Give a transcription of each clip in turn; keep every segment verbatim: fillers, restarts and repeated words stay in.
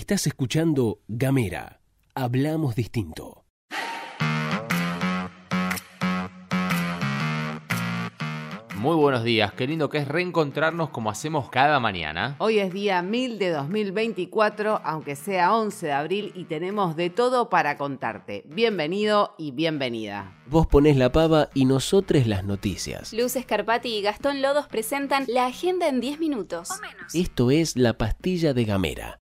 Estás escuchando Gamera. Hablamos distinto. Muy buenos días, qué lindo que es reencontrarnos como hacemos cada mañana. Hoy es día mil de dos mil veinticuatro, aunque sea once de abril, y tenemos de todo para contarte. Bienvenido y bienvenida. Vos ponés la pava y nosotros las noticias. Luz Scarpati y Gastón Lodos presentan la agenda en diez minutos. O menos. Esto es La Pastilla de Gamera.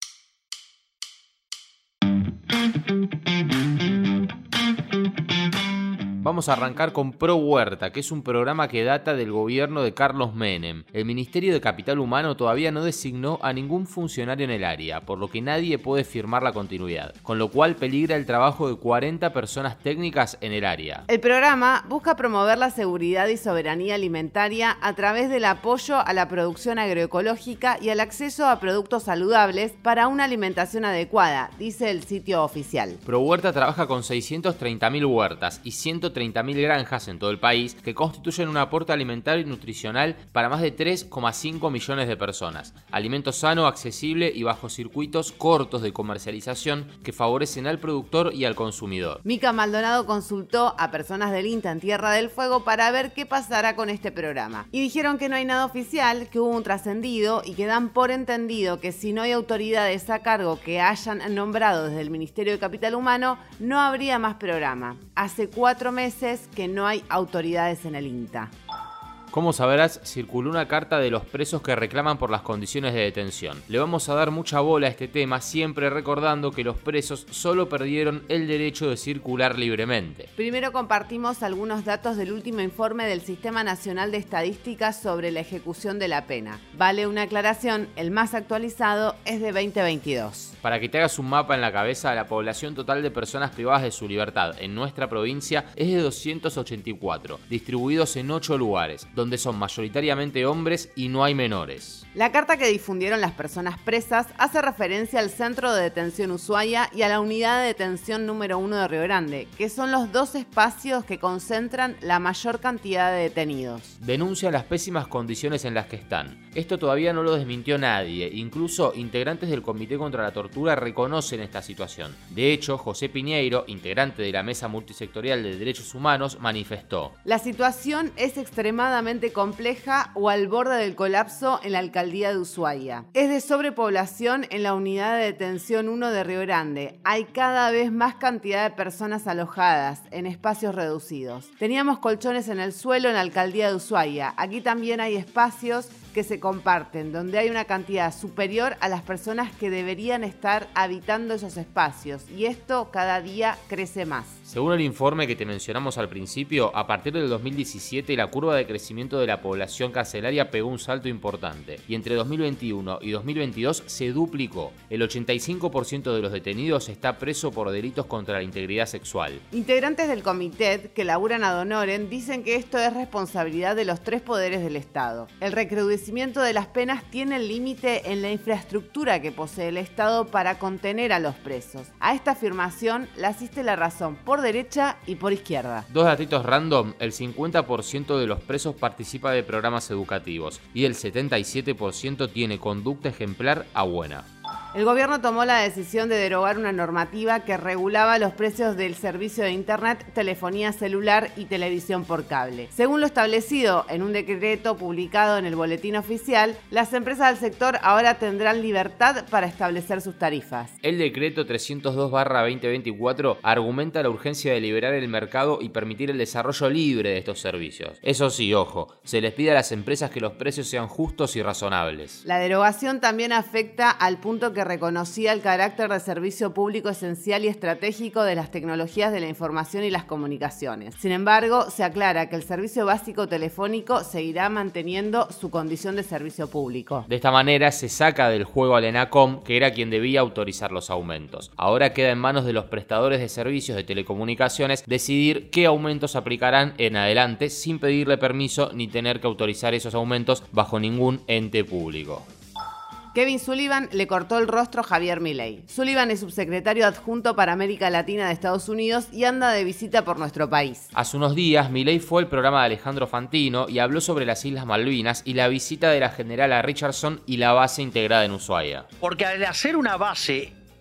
Vamos a arrancar con Pro Huerta, que es un programa que data del gobierno de Carlos Menem. El Ministerio de Capital Humano todavía no designó a ningún funcionario en el área, por lo que nadie puede firmar la continuidad, con lo cual peligra el trabajo de cuarenta personas técnicas en el área. El programa busca promover la seguridad y soberanía alimentaria a través del apoyo a la producción agroecológica y al acceso a productos saludables para una alimentación adecuada, dice el sitio oficial. Pro Huerta trabaja con seiscientas treinta mil huertas y ciento treinta mil granjas en todo el país que constituyen un aporte alimentario y nutricional para más de tres coma cinco millones de personas. Alimento sano, accesible y bajo circuitos cortos de comercialización que favorecen al productor y al consumidor. Mica Maldonado consultó a personas del INTA en Tierra del Fuego para ver qué pasará con este programa. Y dijeron que no hay nada oficial, que hubo un trascendido y que dan por entendido que si no hay autoridades a cargo que hayan nombrado desde el Ministerio de Capital Humano, no habría más programa. Hace cuatro meses que no hay autoridades en el INTA. Como sabrás, circuló una carta de los presos que reclaman por las condiciones de detención. Le vamos a dar mucha bola a este tema, siempre recordando que los presos solo perdieron el derecho de circular libremente. Primero compartimos algunos datos del último informe del Sistema Nacional de Estadísticas sobre la ejecución de la pena. Vale una aclaración, el más actualizado es de veinte veintidós. Para que te hagas un mapa en la cabeza, la población total de personas privadas de su libertad en nuestra provincia es de doscientos ochenta y cuatro, distribuidos en ocho lugares, donde son mayoritariamente hombres y no hay menores. La carta que difundieron las personas presas hace referencia al Centro de Detención Ushuaia y a la Unidad de Detención número uno de Río Grande, que son los dos espacios que concentran la mayor cantidad de detenidos. Denuncia las pésimas condiciones en las que están. Esto todavía no lo desmintió nadie, incluso integrantes del Comité contra la Tortura reconocen esta situación. De hecho, José Piñeiro, integrante de la Mesa Multisectorial de Derechos Humanos, manifestó: la situación es extremadamente compleja o al borde del colapso en la alcaldía de Ushuaia. Es de sobrepoblación en la unidad de detención uno de Río Grande. Hay cada vez más cantidad de personas alojadas en espacios reducidos. Teníamos colchones en el suelo en la alcaldía de Ushuaia. Aquí también hay espacios que se comparten, donde hay una cantidad superior a las personas que deberían estar habitando esos espacios, y esto cada día crece más. Según el informe que te mencionamos al principio, a partir del dos mil diecisiete la curva de crecimiento de la población carcelaria pegó un salto importante, y entre dos mil veintiuno y dos mil veintidós se duplicó. El ochenta y cinco por ciento de los detenidos está preso por delitos contra la integridad sexual. Integrantes del comité que laburan ad honorem dicen que esto es responsabilidad de los tres poderes del Estado. El recrudecimiento de las penas tiene el límite en la infraestructura que posee el Estado para contener a los presos. A esta afirmación la asiste la razón por derecha y por izquierda. Dos datitos random: el cincuenta por ciento de los presos participa de programas educativos y el setenta y siete por ciento tiene conducta ejemplar a buena. El gobierno tomó la decisión de derogar una normativa que regulaba los precios del servicio de internet, telefonía celular y televisión por cable. Según lo establecido en un decreto publicado en el Boletín Oficial, las empresas del sector ahora tendrán libertad para establecer sus tarifas. El decreto trescientos dos barra veinte veinticuatro argumenta la urgencia de liberar el mercado y permitir el desarrollo libre de estos servicios. Eso sí, ojo, se les pide a las empresas que los precios sean justos y razonables. La derogación también afecta al punto que reconocía el carácter de servicio público esencial y estratégico de las tecnologías de la información y las comunicaciones. Sin embargo, se aclara que el servicio básico telefónico seguirá manteniendo su condición de servicio público. De esta manera se saca del juego al ENACOM, que era quien debía autorizar los aumentos. Ahora queda en manos de los prestadores de servicios de telecomunicaciones decidir qué aumentos aplicarán en adelante sin pedirle permiso ni tener que autorizar esos aumentos bajo ningún ente público. Kevin Sullivan le cortó el rostro a Javier Milei. Sullivan es subsecretario adjunto para América Latina de Estados Unidos y anda de visita por nuestro país. Hace unos días, Milei fue al programa de Alejandro Fantino y habló sobre las Islas Malvinas y la visita de la generala Richardson y la base integrada en Ushuaia. Porque al hacer una base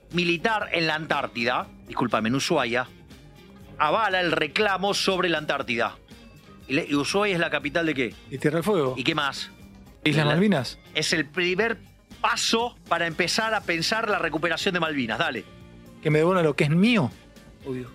militar en la Antártida, discúlpame, en Ushuaia, avala el reclamo sobre la Antártida. ¿Y Ushuaia es la capital de qué? ¿Y Tierra del Fuego? ¿Y qué más? ¿Islas Malvinas? Es el primer paso para empezar a pensar la recuperación de Malvinas. Dale. ¿Que me devuelvan lo que es mío? Obvio.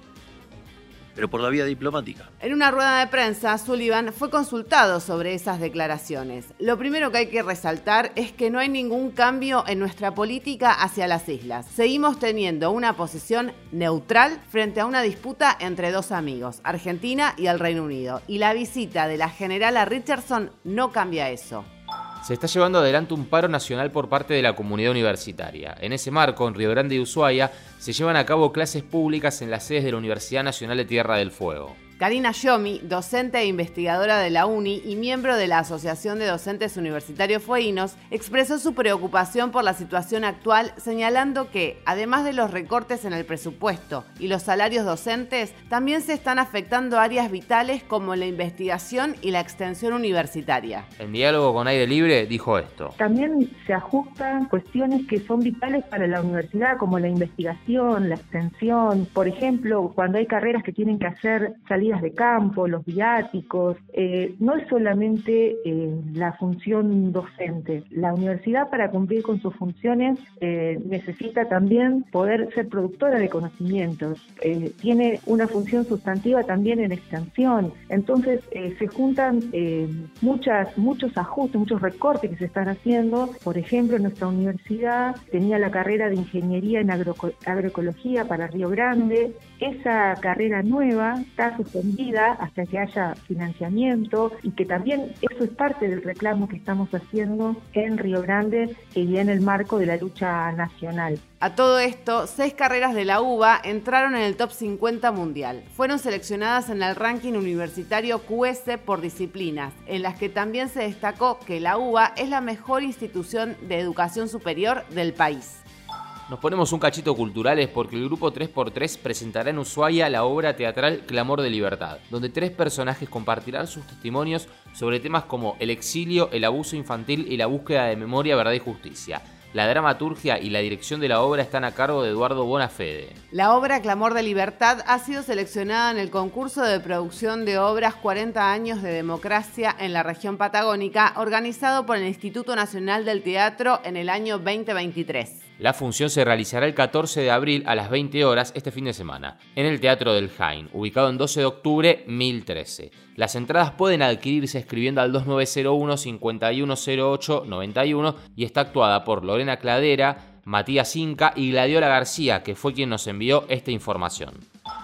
Pero por la vía diplomática. En una rueda de prensa, Sullivan fue consultado sobre esas declaraciones. Lo primero que hay que resaltar es que no hay ningún cambio en nuestra política hacia las islas. Seguimos teniendo una posición neutral frente a una disputa entre dos amigos, Argentina y el Reino Unido. Y la visita de la generala Richardson no cambia eso. Se está llevando adelante un paro nacional por parte de la comunidad universitaria. En ese marco, en Río Grande y Ushuaia, se llevan a cabo clases públicas en las sedes de la Universidad Nacional de Tierra del Fuego. Karina Yomi, docente e investigadora de la UNI y miembro de la Asociación de Docentes Universitarios Fueguinos, expresó su preocupación por la situación actual, señalando que, además de los recortes en el presupuesto y los salarios docentes, también se están afectando áreas vitales como la investigación y la extensión universitaria. En diálogo con Aire Libre, dijo esto. También se ajustan cuestiones que son vitales para la universidad, como la investigación, la extensión. Por ejemplo, cuando hay carreras que tienen que hacer salidas de campo, los viáticos, eh, no es solamente eh, la función docente. La universidad, para cumplir con sus funciones, eh, necesita también poder ser productora de conocimientos. Eh, tiene una función sustantiva también en extensión. Entonces eh, se juntan eh, muchas, muchos ajustes, muchos recortes que se están haciendo. Por ejemplo, nuestra universidad tenía la carrera de Ingeniería en Agroeco- Agroecología para Río Grande. Esa carrera nueva está suspendida hasta que haya financiamiento, y que también eso es parte del reclamo que estamos haciendo en Río Grande y en el marco de la lucha nacional. A todo esto, seis carreras de la U B A entraron en el top cincuenta mundial. Fueron seleccionadas en el ranking universitario Q S por disciplinas, en las que también se destacó que la U B A es la mejor institución de educación superior del país. Nos ponemos un cachito culturales porque el grupo tres por tres presentará en Ushuaia la obra teatral Clamor de Libertad, donde tres personajes compartirán sus testimonios sobre temas como el exilio, el abuso infantil y la búsqueda de memoria, verdad y justicia. La dramaturgia y la dirección de la obra están a cargo de Eduardo Bonafede. La obra Clamor de Libertad ha sido seleccionada en el concurso de producción de obras cuarenta años de democracia en la región patagónica, organizado por el Instituto Nacional del Teatro en el año veinte veintitrés. La función se realizará el catorce de abril a las veinte horas este fin de semana, en el Teatro del Jaén, ubicado en doce de octubre mil trece. Las entradas pueden adquirirse escribiendo al dos nueve cero uno, cinco uno cero ocho, nueve uno y está actuada por Lorena Cladera, Matías Inca y Gladiola García, que fue quien nos envió esta información.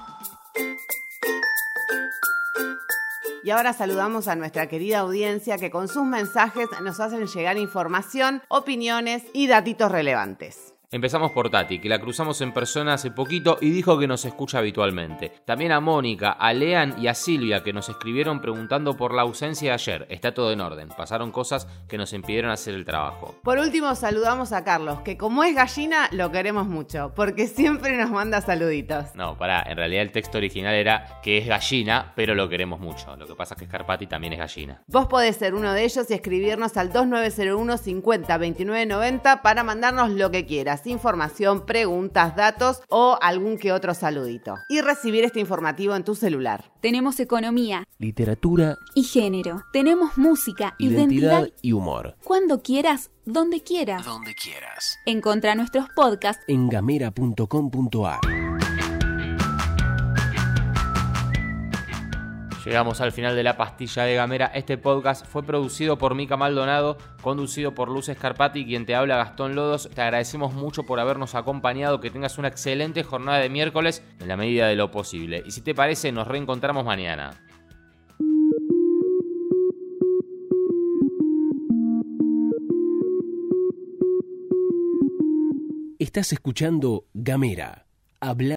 Y ahora saludamos a nuestra querida audiencia que con sus mensajes nos hacen llegar información, opiniones y datitos relevantes. Empezamos por Tati, que la cruzamos en persona hace poquito y dijo que nos escucha habitualmente. También a Mónica, a Lean y a Silvia, que nos escribieron preguntando por la ausencia de ayer. Está todo en orden, pasaron cosas que nos impidieron hacer el trabajo. Por último, saludamos a Carlos, que como es gallina, lo queremos mucho, porque siempre nos manda saluditos. No, pará, en realidad el texto original era que es gallina, pero lo queremos mucho. Lo que pasa es que Scarpati también es gallina. Vos podés ser uno de ellos y escribirnos al dos nueve cero uno, cinco cero, veintinueve noventa para mandarnos lo que quieras. Información, preguntas, datos o algún que otro saludito. Y recibir este informativo en tu celular. Tenemos economía, Literatura, y género. Tenemos música, identidad, identidad. y humor. Cuando quieras, donde quieras. Donde quieras. Encontrá nuestros podcasts En gamera punto com punto a r. Llegamos al final de la pastilla de Gamera. Este podcast fue producido por Mica Maldonado, conducido por Luz Scarpati, quien te habla Gastón Lodos. Te agradecemos mucho por habernos acompañado, que tengas una excelente jornada de miércoles en la medida de lo posible. Y si te parece, nos reencontramos mañana. Estás escuchando Gamera. Habla